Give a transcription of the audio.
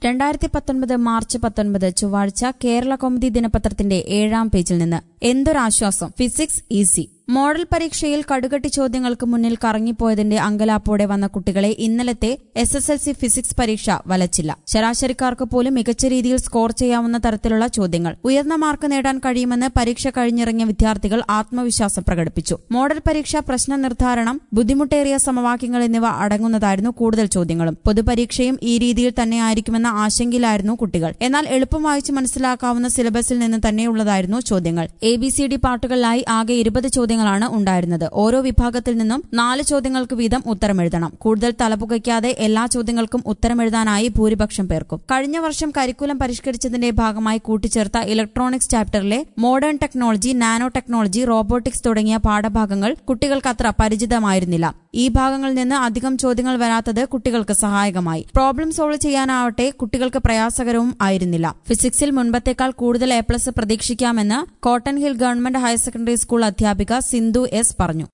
2019 March 19 ചൊവ്വാഴ്ച കേരള കൗമുദി ദിനപത്രത്തിന്റെ 7-ാം പേജിൽ നിന്ന് എന്തൊരാശ്വാസം, ഫിസിക്സ് ഈസി. മോഡൽ പരീക്ഷയിൽ കടുകട്ടി ചോദ്യങ്ങൾക്ക് മുന്നിൽ കറങ്ങിപ്പോയതിന്റെ അങ്കലാപ്പോടെ വന്ന കുട്ടികളെ ഇന്നലത്തെ SSLC ഫിസിക്സ് പരീക്ഷ വലച്ചില്ല. ശരാശരിക്കാർക്ക് പോലും മികച്ച രീതിയിൽ സ്കോർ ചെയ്യാവുന്ന തരത്തിലുള്ള ചോദ്യങ്ങൾ. ഉയർന്ന മാർക്ക് നേടാൻ കഴിയുമെന്ന് പരീക്ഷ കഴിഞ്ഞിറങ്ങിയ വിദ്യാർത്ഥികൾ ആത്മവിശ്വാസം പ്രകടിപ്പിച്ചു. മോഡൽ പരീക്ഷ, പ്രശ്ന നിർദ്ധാരണം, ബുദ്ധിമുട്ടേറിയ സമവാക്യങ്ങൾ എന്നിവ അടങ്ങുന്നതായിരുന്നു കൂടുതൽ ചോദ്യങ്ങളും. പൊതുപരീക്ഷയും ഈ രീതിയിൽ തന്നെയായിരിക്കുമെന്ന ആശങ്കയിലായിരുന്നു കുട്ടികൾ. എന്നാൽ എളുപ്പം വായിച്ച് മനസ്സിലാക്കാവുന്ന സിലബസിൽ നിന്ന് തന്നെയുള്ളതായിരുന്നു ചോദ്യങ്ങൾ. ABCD പാർട്ടുകളിലായി ആകെ 20 ചോദ്യങ്ങളാണ് ഉണ്ടായിരുന്നത്. ഓരോ വിഭാഗത്തിൽ നിന്നും 4 ചോദ്യങ്ങൾക്ക് വീതം ഉത്തരമെഴുതണം. കൂടുതൽ തലപുകയ്ക്കാതെ എല്ലാ ചോദ്യങ്ങൾക്കും ഉത്തരമെഴുതാനായി ഭൂരിപക്ഷം പേർക്കും. കഴിഞ്ഞ വർഷം കരിക്കുലം പരിഷ്കരിച്ചതിന്റെ ഭാഗമായി കൂട്ടിച്ചേർത്ത ഇലക്ട്രോണിക്സ് ചാപ്റ്ററിലെ modern technology, nano technology, robotics തുടങ്ങിയ പാഠഭാഗങ്ങൾ കുട്ടികൾക്ക് അത്ര പരിചിതമായിരുന്നില്ല. ഈ ഭാഗങ്ങളിൽ നിന്ന് അധികം ചോദ്യങ്ങൾ വരാത്തത് കുട്ടികൾക്ക് സഹായകമായി. പ്രോബ്ലം സോൾവ് ചെയ്യാനാവട്ടെ കുട്ടികൾക്ക് പ്രയാസകരവും ആയിരുന്നില്ല. ഫിസിക്സിൽ മുൻപത്തേക്കാൾ കൂടുതൽ A+ പ്രതീക്ഷിക്കാമെന്ന് Cotton Hill government higher secondary school അധ്യാപിക സിന്ധു S പറഞ്ഞു.